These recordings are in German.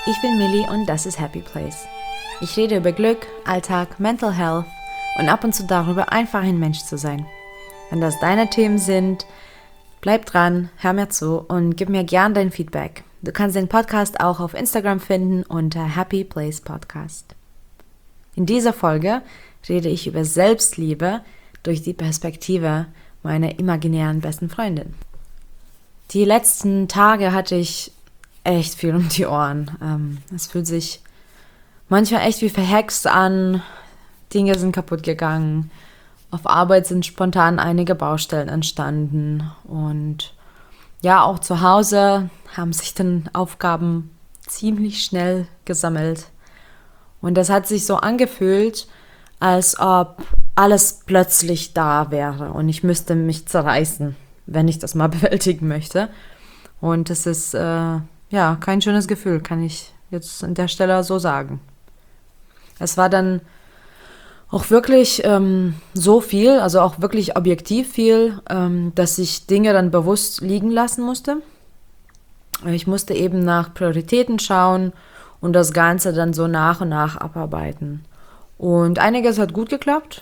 Ich bin Millie und das ist Happy Place. Ich rede über Glück, Alltag, Mental Health und ab und zu darüber, einfach ein Mensch zu sein. Wenn das deine Themen sind, bleib dran, hör mir zu und gib mir gern dein Feedback. Du kannst den Podcast auch auf Instagram finden unter Happy Place Podcast. In dieser Folge rede ich über Selbstliebe durch die Perspektive meiner imaginären besten Freundin. Die letzten Tage hatte ich echt viel um die Ohren. Es fühlt sich manchmal echt wie verhext an. Dinge sind kaputt gegangen. Auf Arbeit sind spontan einige Baustellen entstanden. Und ja, auch zu Hause haben sich dann Aufgaben ziemlich schnell gesammelt. Und das hat sich so angefühlt, als ob alles plötzlich da wäre und ich müsste mich zerreißen, wenn ich das mal bewältigen möchte. Und das ist kein schönes Gefühl, kann ich jetzt an der Stelle so sagen. Es war dann auch wirklich so viel, also auch wirklich objektiv viel, dass ich Dinge dann bewusst liegen lassen musste. Ich musste eben nach Prioritäten schauen und das Ganze dann so nach und nach abarbeiten. Und einiges hat gut geklappt,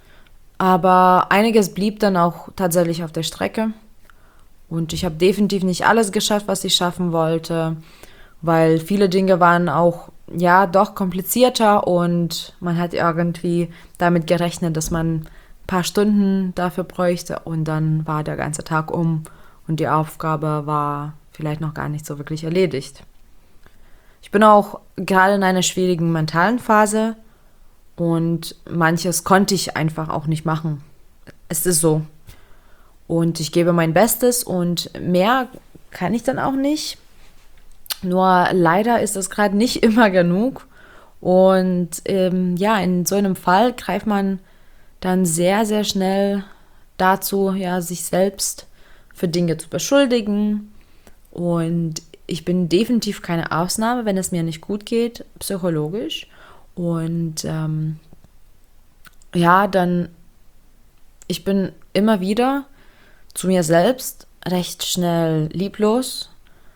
aber einiges blieb dann auch tatsächlich auf der Strecke. Und ich habe definitiv nicht alles geschafft, was ich schaffen wollte, weil viele Dinge waren auch, doch komplizierter und man hat irgendwie damit gerechnet, dass man ein paar Stunden dafür bräuchte und dann war der ganze Tag um und die Aufgabe war vielleicht noch gar nicht so wirklich erledigt. Ich bin auch gerade in einer schwierigen mentalen Phase und manches konnte ich einfach auch nicht machen. Es ist so. Und ich gebe mein Bestes und mehr kann ich dann auch nicht. Nur leider ist das gerade nicht immer genug. Und in so einem Fall greift man dann sehr, sehr schnell dazu, sich selbst für Dinge zu beschuldigen. Und ich bin definitiv keine Ausnahme, wenn es mir nicht gut geht, psychologisch. Und ich bin immer wieder zu mir selbst recht schnell lieblos.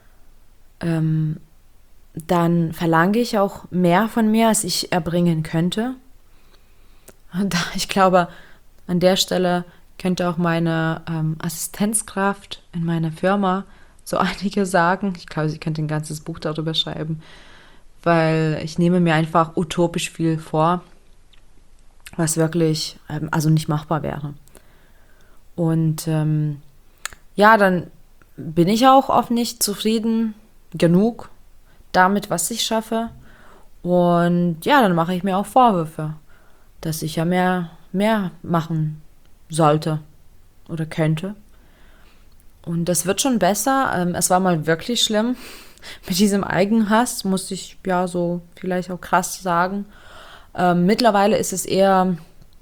Dann verlange ich auch mehr von mir, als ich erbringen könnte. Und ich glaube, an der Stelle könnte auch meine Assistenzkraft in meiner Firma so einige sagen. Ich glaube, sie könnte ein ganzes Buch darüber schreiben, weil ich nehme mir einfach utopisch viel vor, was wirklich nicht machbar wäre. Und dann bin ich auch oft nicht zufrieden genug damit, was ich schaffe. Und dann mache ich mir auch Vorwürfe, dass ich ja mehr machen sollte oder könnte. Und das wird schon besser. Es war mal wirklich schlimm mit diesem Eigenhass, muss ich so vielleicht auch krass sagen. Mittlerweile ist es eher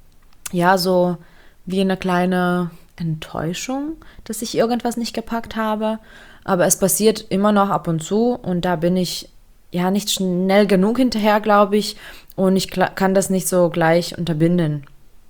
so wie eine kleine Enttäuschung, dass ich irgendwas nicht gepackt habe. Aber es passiert immer noch ab und zu und da bin ich nicht schnell genug hinterher, glaube ich. Und ich kann das nicht so gleich unterbinden.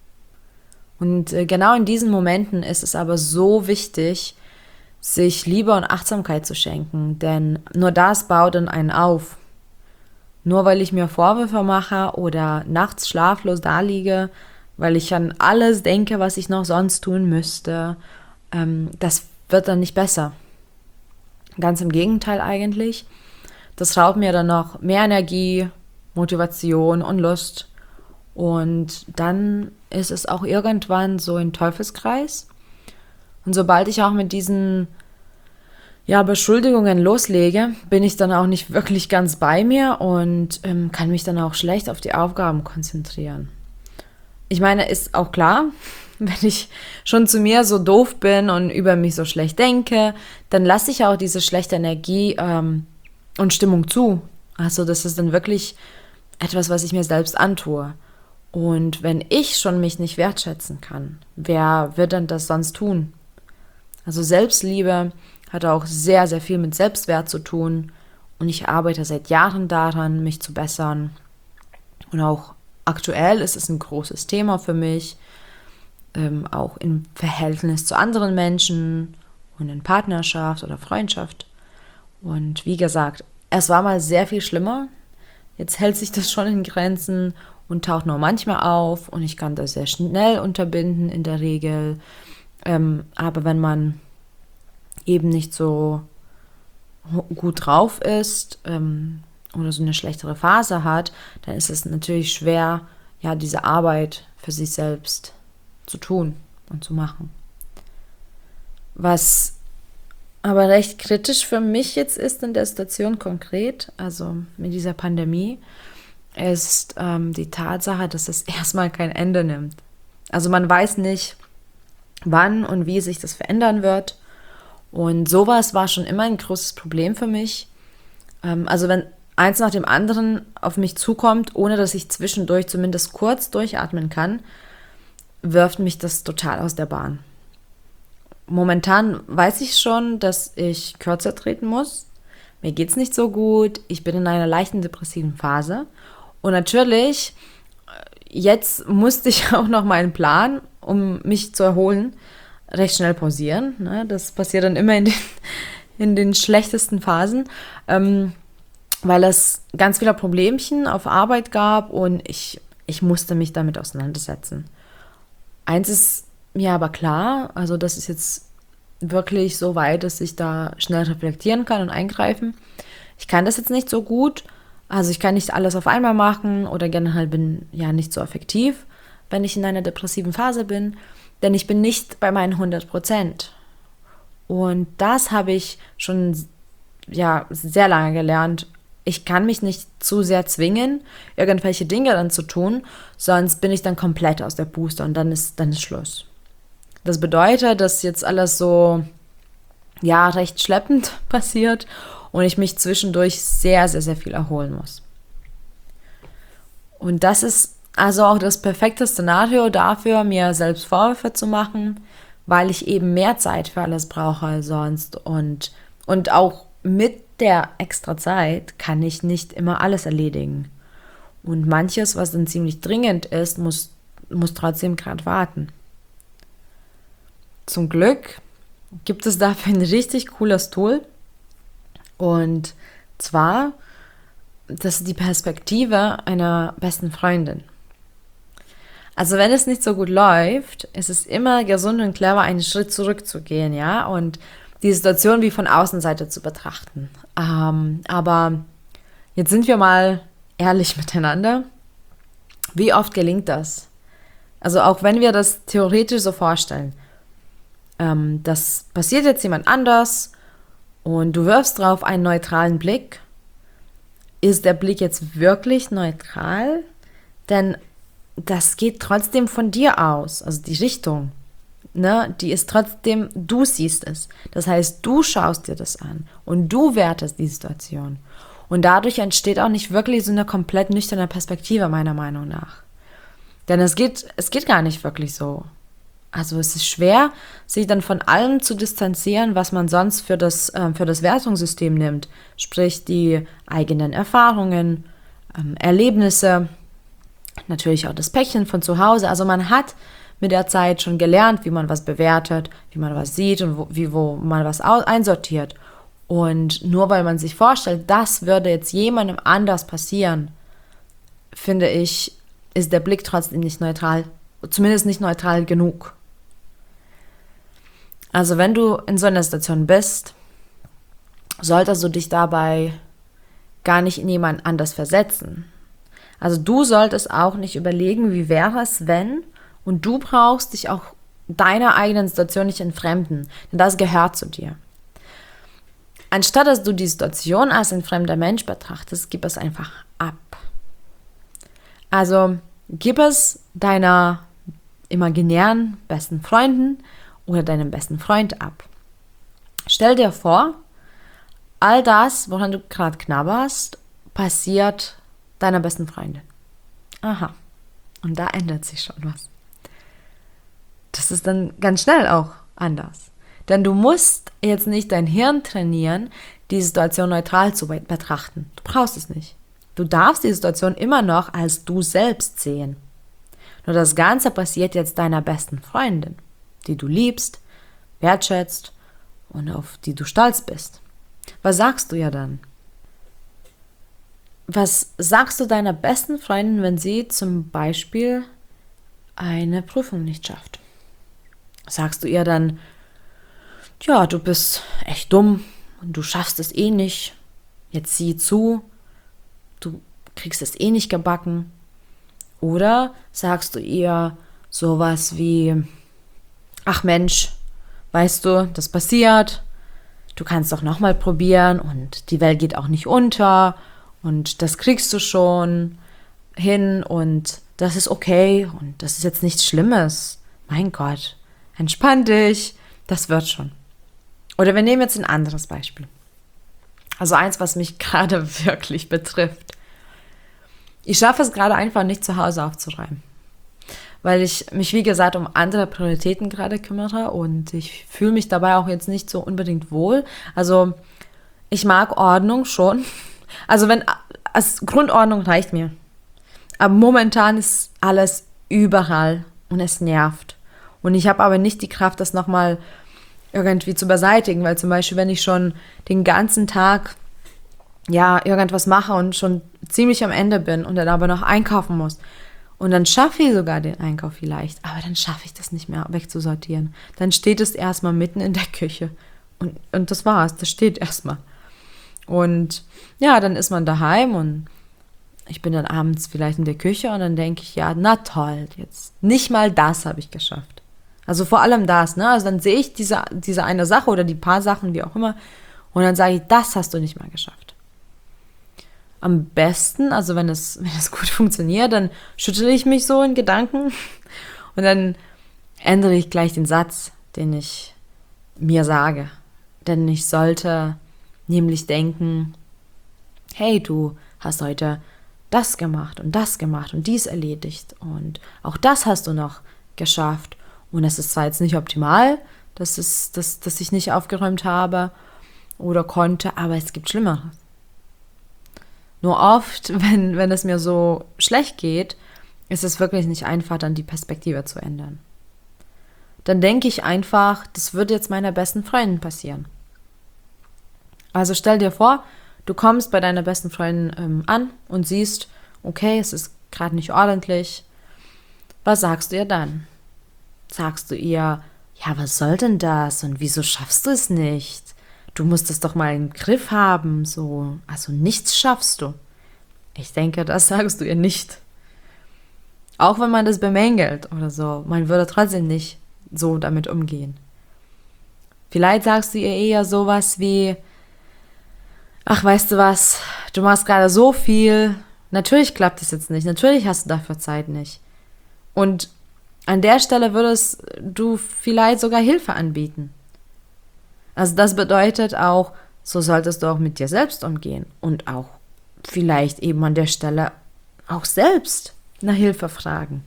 Und genau in diesen Momenten ist es aber so wichtig, sich Liebe und Achtsamkeit zu schenken. Denn nur das baut dann einen auf. Nur weil ich mir Vorwürfe mache oder nachts schlaflos daliege, weil ich an alles denke, was ich noch sonst tun müsste, das wird dann nicht besser. Ganz im Gegenteil eigentlich. Das raubt mir dann noch mehr Energie, Motivation und Lust. Und dann ist es auch irgendwann so ein Teufelskreis. Und sobald ich auch mit diesen Beschuldigungen loslege, bin ich dann auch nicht wirklich ganz bei mir und kann mich dann auch schlecht auf die Aufgaben konzentrieren. Ich meine, ist auch klar, wenn ich schon zu mir so doof bin und über mich so schlecht denke, dann lasse ich auch diese schlechte Energie und Stimmung zu. Also das ist dann wirklich etwas, was ich mir selbst antue. Und wenn ich schon mich nicht wertschätzen kann, wer wird denn das sonst tun? Also Selbstliebe hat auch sehr, sehr viel mit Selbstwert zu tun. Und ich arbeite seit Jahren daran, mich zu bessern. Und auch aktuell ist es ein großes Thema für mich, auch im Verhältnis zu anderen Menschen und in Partnerschaft oder Freundschaft. Und wie gesagt, Es war mal sehr viel schlimmer. Jetzt hält sich das schon in Grenzen und taucht nur manchmal auf und ich kann das sehr schnell unterbinden in der Regel. Aber wenn man eben nicht so gut drauf ist oder so eine schlechtere Phase hat, dann ist es natürlich schwer, ja, diese Arbeit für sich selbst zu tun und zu machen. Was aber recht kritisch für mich jetzt ist in der Situation konkret, also mit dieser Pandemie, ist die Tatsache, dass es erstmal kein Ende nimmt. Also man weiß nicht, wann und wie sich das verändern wird. Und sowas war schon immer ein großes Problem für mich. Also wenn eins nach dem anderen auf mich zukommt, ohne dass ich zwischendurch zumindest kurz durchatmen kann, wirft mich das total aus der Bahn. Momentan weiß ich schon, dass ich kürzer treten muss. Mir geht's nicht so gut. Ich bin in einer leichten depressiven Phase. Und natürlich, jetzt musste ich auch noch meinen Plan, um mich zu erholen, recht schnell pausieren. Ne? Das passiert dann immer in den schlechtesten Phasen, weil es ganz viele Problemchen auf Arbeit gab und ich musste mich damit auseinandersetzen. Eins ist mir aber klar, also das ist jetzt wirklich so weit, dass ich da schnell reflektieren kann und eingreifen. Ich kann das jetzt nicht so gut, also ich kann nicht alles auf einmal machen oder generell bin ja nicht so effektiv, wenn ich in einer depressiven Phase bin, denn ich bin nicht bei meinen 100%. Und das habe ich schon sehr lange gelernt. Ich kann mich nicht zu sehr zwingen, irgendwelche Dinge dann zu tun, sonst bin ich dann komplett aus der Puste und dann ist Schluss. Das bedeutet, dass jetzt alles so recht schleppend passiert und ich mich zwischendurch sehr, sehr, sehr viel erholen muss. Und das ist also auch das perfekte Szenario dafür, mir selbst Vorwürfe zu machen, weil ich eben mehr Zeit für alles brauche als sonst und auch mit der extra Zeit kann ich nicht immer alles erledigen. Und manches, was dann ziemlich dringend ist, muss trotzdem gerade warten. Zum Glück gibt es dafür ein richtig cooles Tool. Und zwar, das ist die Perspektive einer besten Freundin. Also wenn es nicht so gut läuft, ist es immer gesund und clever, einen Schritt zurückzugehen, ja, und die Situation wie von Außenseite zu betrachten. Aber jetzt sind wir mal ehrlich miteinander. Wie oft gelingt das? Also auch wenn wir das theoretisch so vorstellen, das passiert jetzt jemand anders und du wirfst drauf einen neutralen Blick. Ist der Blick jetzt wirklich neutral? Denn das geht trotzdem von dir aus, also die Richtung. Ne, die ist trotzdem, du siehst es. Das heißt, du schaust dir das an und du wertest die Situation. Und dadurch entsteht auch nicht wirklich so eine komplett nüchterne Perspektive, meiner Meinung nach. Denn es geht gar nicht wirklich so. Also es ist schwer, sich dann von allem zu distanzieren, was man sonst für das Wertungssystem nimmt. Sprich, die eigenen Erfahrungen, Erlebnisse, natürlich auch das Päckchen von zu Hause. Also man hat mit der Zeit schon gelernt, wie man was bewertet, wie man was sieht und wo man was einsortiert. Und nur weil man sich vorstellt, das würde jetzt jemandem anders passieren, finde ich, ist der Blick trotzdem nicht neutral, zumindest nicht neutral genug. Also wenn du in so einer Situation bist, solltest du dich dabei gar nicht in jemanden anders versetzen. Also du solltest auch nicht überlegen, wie wäre es, wenn. Und du brauchst dich auch deiner eigenen Situation nicht entfremden, denn das gehört zu dir. Anstatt dass du die Situation als ein fremder Mensch betrachtest, gib es einfach ab. Also gib es deiner imaginären besten Freundin oder deinem besten Freund ab. Stell dir vor, all das, woran du gerade knabberst, passiert deiner besten Freundin. Aha, und da ändert sich schon was. Das ist dann ganz schnell auch anders. Denn du musst jetzt nicht dein Hirn trainieren, die Situation neutral zu betrachten. Du brauchst es nicht. Du darfst die Situation immer noch als du selbst sehen. Nur das Ganze passiert jetzt deiner besten Freundin, die du liebst, wertschätzt und auf die du stolz bist. Was sagst du ja dann? Was sagst du deiner besten Freundin, wenn sie zum Beispiel eine Prüfung nicht schafft? Sagst du ihr dann, ja, du bist echt dumm und du schaffst es eh nicht. Jetzt sieh zu, du kriegst es eh nicht gebacken. Oder sagst du ihr sowas wie, ach Mensch, weißt du, das passiert, du kannst doch nochmal probieren und die Welt geht auch nicht unter und das kriegst du schon hin und das ist okay und das ist jetzt nichts Schlimmes. Mein Gott, entspann dich, das wird schon. Oder wir nehmen jetzt ein anderes Beispiel. Also eins, was mich gerade wirklich betrifft. Ich schaffe es gerade einfach nicht, zu Hause aufzuräumen. Weil ich mich, wie gesagt, um andere Prioritäten gerade kümmere und ich fühle mich dabei auch jetzt nicht so unbedingt wohl. Also ich mag Ordnung schon. Also als Grundordnung reicht mir. Aber momentan ist alles überall und es nervt. Und ich habe aber nicht die Kraft, das nochmal irgendwie zu beseitigen, weil zum Beispiel, wenn ich schon den ganzen Tag irgendwas mache und schon ziemlich am Ende bin und dann aber noch einkaufen muss und dann schaffe ich sogar den Einkauf vielleicht, aber dann schaffe ich das nicht mehr wegzusortieren. Dann steht es erstmal mitten in der Küche und das war's, das steht erstmal. Und ja, dann ist man daheim und ich bin dann abends vielleicht in der Küche und dann denke ich, ja, na toll, jetzt nicht mal das habe ich geschafft. Also vor allem das, ne? Also dann sehe ich diese eine Sache oder die paar Sachen, wie auch immer, und dann sage ich, das hast du nicht mal geschafft. Am besten, also wenn es gut funktioniert, dann schüttle ich mich so in Gedanken und dann ändere ich gleich den Satz, den ich mir sage. Denn ich sollte nämlich denken, hey, du hast heute das gemacht und dies erledigt und auch das hast du noch geschafft. Und es ist zwar jetzt nicht optimal, dass ich nicht aufgeräumt habe oder konnte, aber es gibt Schlimmeres. Nur oft, wenn es mir so schlecht geht, ist es wirklich nicht einfach, dann die Perspektive zu ändern. Dann denke ich einfach, das würde jetzt meiner besten Freundin passieren. Also stell dir vor, du kommst bei deiner besten Freundin an und siehst, okay, es ist gerade nicht ordentlich. Was sagst du ihr dann? Sagst du ihr, ja, was soll denn das und wieso schaffst du es nicht? Du musst es doch mal im Griff haben, so, also nichts schaffst du. Ich denke, das sagst du ihr nicht. Auch wenn man das bemängelt oder so, man würde trotzdem nicht so damit umgehen. Vielleicht sagst du ihr eher sowas wie, ach, weißt du was, du machst gerade so viel, natürlich klappt es jetzt nicht, natürlich hast du dafür Zeit nicht. Und an der Stelle würdest du vielleicht sogar Hilfe anbieten. Also das bedeutet auch, so solltest du auch mit dir selbst umgehen und auch vielleicht eben an der Stelle auch selbst nach Hilfe fragen.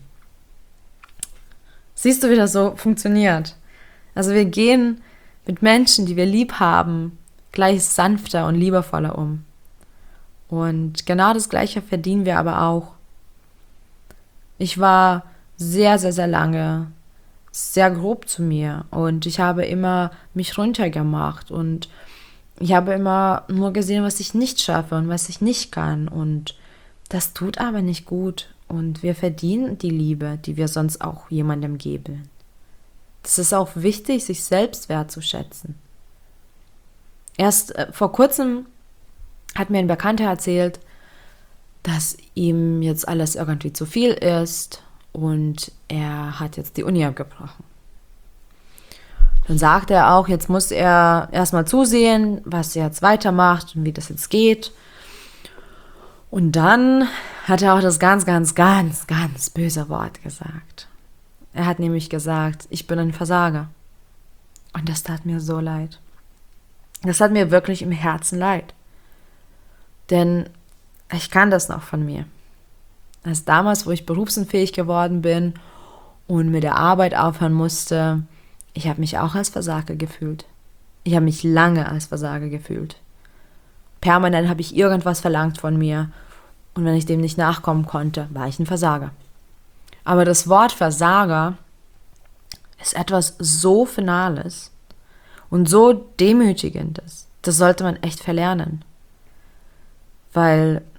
Siehst du, wie das so funktioniert? Also wir gehen mit Menschen, die wir lieb haben, gleich sanfter und liebevoller um. Und genau das Gleiche verdienen wir aber auch. Ich war sehr, sehr, sehr lange sehr grob zu mir und ich habe immer mich runtergemacht und ich habe immer nur gesehen, was ich nicht schaffe und was ich nicht kann und das tut aber nicht gut und wir verdienen die Liebe, die wir sonst auch jemandem geben. Das ist auch wichtig, sich selbst wertzuschätzen. Erst vor kurzem hat mir ein Bekannter erzählt, dass ihm jetzt alles irgendwie zu viel ist und er hat jetzt die Uni abgebrochen. Dann sagt er auch, jetzt muss er erstmal zusehen, was er jetzt weitermacht und wie das jetzt geht. Und dann hat er auch das ganz, ganz, ganz, ganz böse Wort gesagt. Er hat nämlich gesagt, ich bin ein Versager. Und das tat mir so leid. Das hat mir wirklich im Herzen leid. Denn ich kann das noch von mir. Als damals, wo ich berufsunfähig geworden bin und mit der Arbeit aufhören musste, ich habe mich auch als Versager gefühlt. Ich habe mich lange als Versager gefühlt. Permanent habe ich irgendwas verlangt von mir und wenn ich dem nicht nachkommen konnte, war ich ein Versager. Aber das Wort Versager ist etwas so Finales und so Demütigendes. Das sollte man echt verlernen. Weil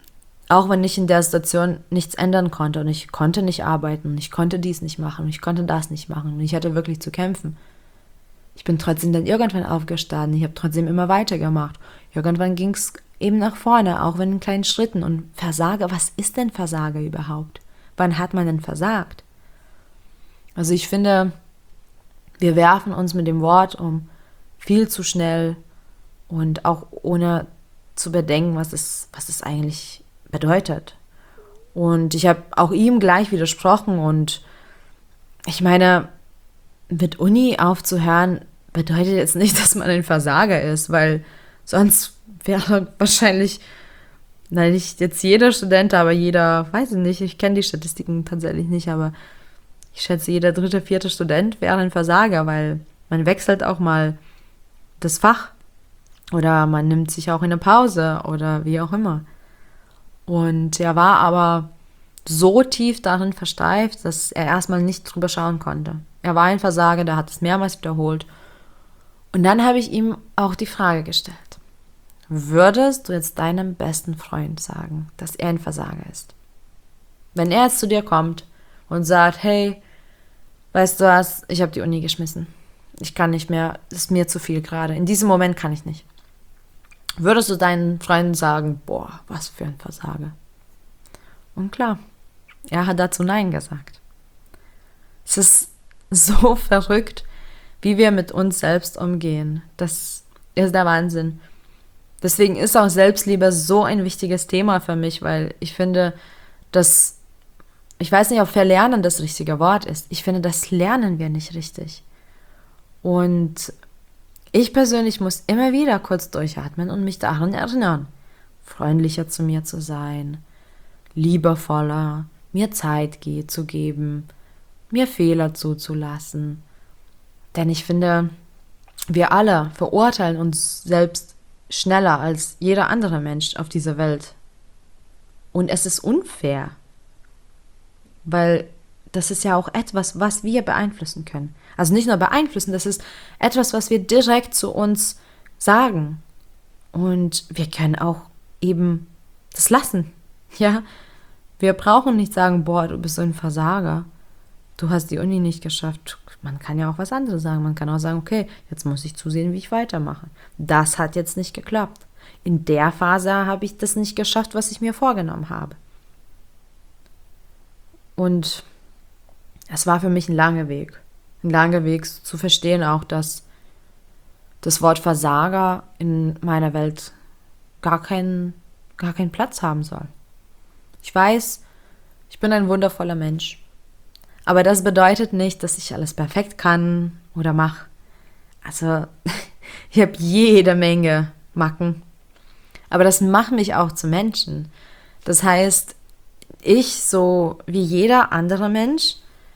Auch wenn ich in der Situation nichts ändern konnte und ich konnte nicht arbeiten und ich konnte dies nicht machen und ich konnte das nicht machen und ich hatte wirklich zu kämpfen. Ich bin trotzdem dann irgendwann aufgestanden, ich habe trotzdem immer weitergemacht. Irgendwann ging es eben nach vorne, auch wenn in kleinen Schritten. Und Versager, was ist denn Versager überhaupt? Wann hat man denn versagt? Also ich finde, wir werfen uns mit dem Wort um viel zu schnell und auch ohne zu bedenken, was es eigentlich bedeutet. Und ich habe auch ihm gleich widersprochen und ich meine, mit Uni aufzuhören bedeutet jetzt nicht, dass man ein Versager ist, weil sonst wäre wahrscheinlich, nicht jetzt jeder Student, aber jeder, weiß ich nicht, ich kenne die Statistiken tatsächlich nicht, aber ich schätze, jeder dritte, vierte Student wäre ein Versager, weil man wechselt auch mal das Fach oder man nimmt sich auch eine Pause oder wie auch immer. Und er war aber so tief darin versteift, dass er erstmal nicht drüber schauen konnte. Er war ein Versager, der hat es mehrmals wiederholt. Und dann habe ich ihm auch die Frage gestellt: Würdest du jetzt deinem besten Freund sagen, dass er ein Versager ist? Wenn er jetzt zu dir kommt und sagt, hey, weißt du was, ich habe die Uni geschmissen. Ich kann nicht mehr, das ist mir zu viel gerade. In diesem Moment kann ich nicht. Würdest du deinen Freunden sagen, boah, was für ein Versager? Und klar, er hat dazu Nein gesagt. Es ist so verrückt, wie wir mit uns selbst umgehen. Das ist der Wahnsinn. Deswegen ist auch Selbstliebe so ein wichtiges Thema für mich, weil ich finde, dass, ich weiß nicht, ob verlernen das richtige Wort ist. Ich finde, das lernen wir nicht richtig. Und ich persönlich muss immer wieder kurz durchatmen und mich daran erinnern, freundlicher zu mir zu sein, liebevoller, mir Zeit zu geben, mir Fehler zuzulassen. Denn ich finde, wir alle verurteilen uns selbst schneller als jeder andere Mensch auf dieser Welt. Und es ist unfair, weil das ist ja auch etwas, was wir beeinflussen können. Also nicht nur beeinflussen, das ist etwas, was wir direkt zu uns sagen. Und wir können auch eben das lassen. Ja, wir brauchen nicht sagen, boah, du bist so ein Versager. Du hast die Uni nicht geschafft. Man kann ja auch was anderes sagen. Man kann auch sagen, okay, jetzt muss ich zusehen, wie ich weitermache. Das hat jetzt nicht geklappt. In der Phase habe ich das nicht geschafft, was ich mir vorgenommen habe. Und es war für mich ein langer Weg. Ein langer Weg zu verstehen auch, dass das Wort Versager in meiner Welt gar keinen Platz haben soll. Ich weiß, ich bin ein wundervoller Mensch. Aber das bedeutet nicht, dass ich alles perfekt kann oder mache. Also, ich habe jede Menge Macken. Aber das macht mich auch zu Menschen. Das heißt, ich, so wie jeder andere Mensch,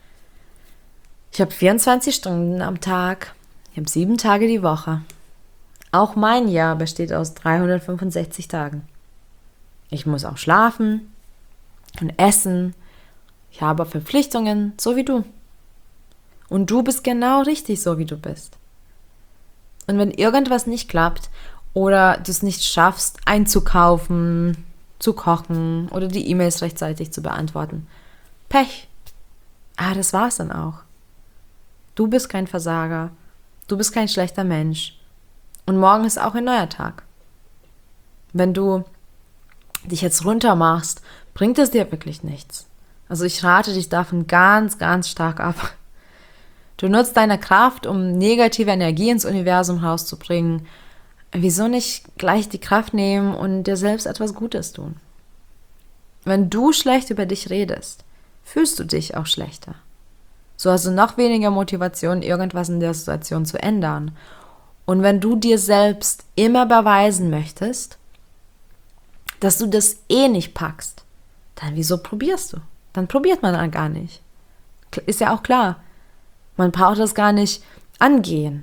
ich habe 24 Stunden am Tag, ich habe 7 Tage die Woche. Auch mein Jahr besteht aus 365 Tagen. Ich muss auch schlafen und essen. Ich habe Verpflichtungen, so wie du. Und du bist genau richtig, so wie du bist. Und wenn irgendwas nicht klappt oder du es nicht schaffst, einzukaufen, zu kochen oder die E-Mails rechtzeitig zu beantworten, Pech. Das war's dann auch. Du bist kein Versager. Du bist kein schlechter Mensch. Und morgen ist auch ein neuer Tag. Wenn du dich jetzt runter machst, bringt es dir wirklich nichts. Also ich rate dich davon ganz, ganz stark ab. Du nutzt deine Kraft, um negative Energie ins Universum rauszubringen. Wieso nicht gleich die Kraft nehmen und dir selbst etwas Gutes tun? Wenn du schlecht über dich redest, fühlst du dich auch schlechter. So hast du noch weniger Motivation, irgendwas in der Situation zu ändern. Und wenn du dir selbst immer beweisen möchtest, dass du das eh nicht packst, dann wieso probierst du? Dann probiert man dann gar nicht. Ist ja auch klar. Man braucht das gar nicht angehen.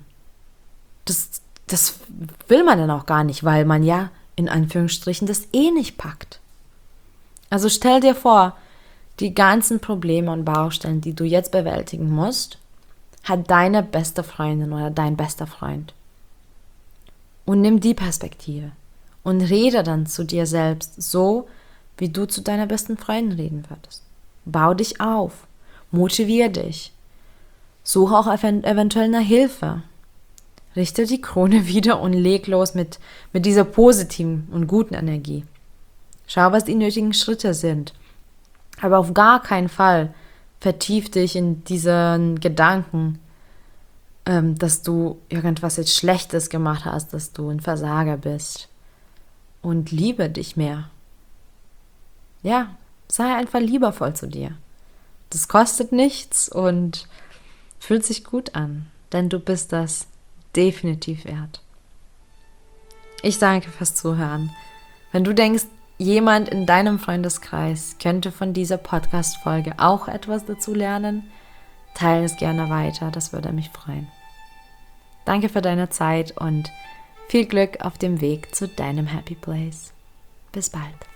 Das will man dann auch gar nicht, weil man ja in Anführungsstrichen das eh nicht packt. Also stell dir vor, die ganzen Probleme und Baustellen, die du jetzt bewältigen musst, hat deine beste Freundin oder dein bester Freund. Und nimm die Perspektive und rede dann zu dir selbst so, wie du zu deiner besten Freundin reden würdest. Bau dich auf, motivier dich, suche auch eventuell nach Hilfe. Richte die Krone wieder und leg los mit dieser positiven und guten Energie. Schau, was die nötigen Schritte sind. Aber auf gar keinen Fall vertief dich in diesen Gedanken, dass du irgendwas jetzt Schlechtes gemacht hast, dass du ein Versager bist. Und liebe dich mehr. Ja, sei einfach liebevoll zu dir. Das kostet nichts und fühlt sich gut an, denn du bist das definitiv wert. Ich danke fürs Zuhören. Wenn du denkst, jemand in deinem Freundeskreis könnte von dieser Podcast-Folge auch etwas dazu lernen, teile es gerne weiter, das würde mich freuen. Danke für deine Zeit und viel Glück auf dem Weg zu deinem Happy Place. Bis bald.